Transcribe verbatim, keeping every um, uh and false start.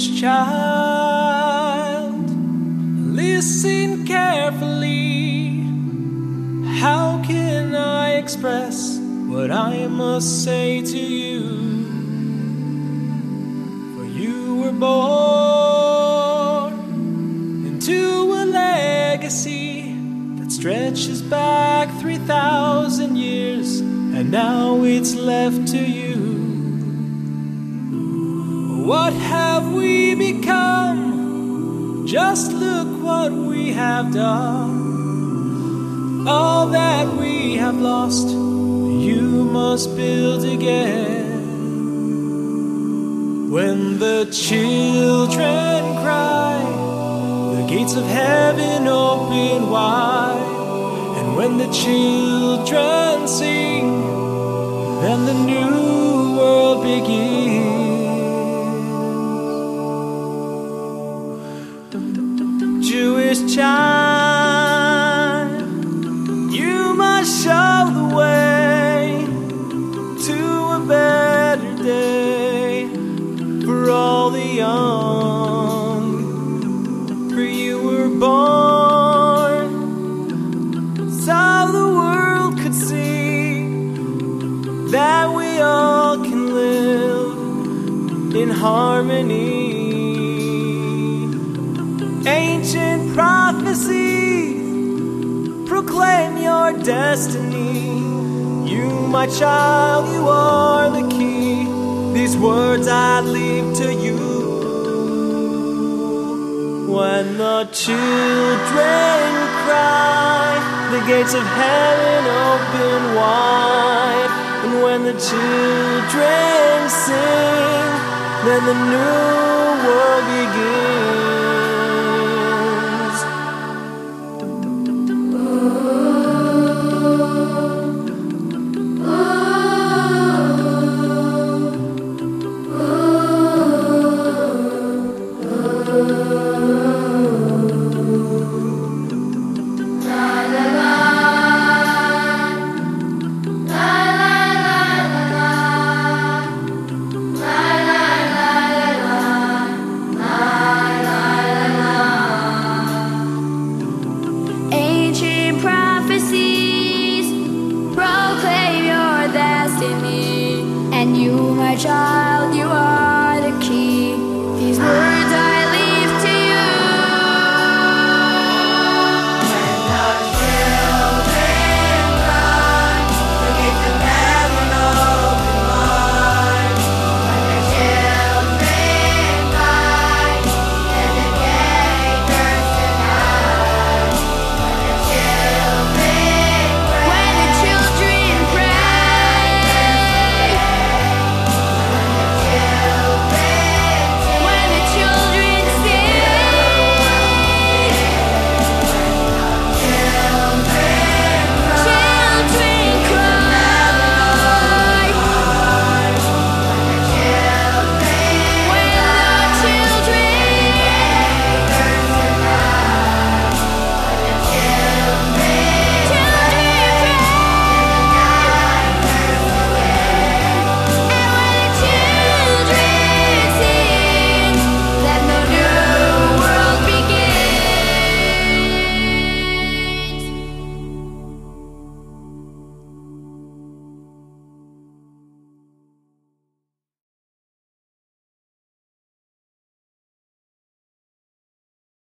Jewish child, listen carefully. How can I express what I must say to you? For you were born into a legacy that stretches back three thousand years, and now it's left to you. What have we become? Just look what we have done. All that we have lost, you must build again. When the children cry, the gates of heaven open wide. And when the children sing, then the new world begins. Jewish child, you must show the way to a better day for all the young. For you were born so the world could see that we all can live in harmony. Ancient prophecies proclaim your destiny. You, my child, you are the key. These words I leave to you. When the children cry, the gates of heaven open wide. And when the children sing, then the new world begins. And you, my child, you are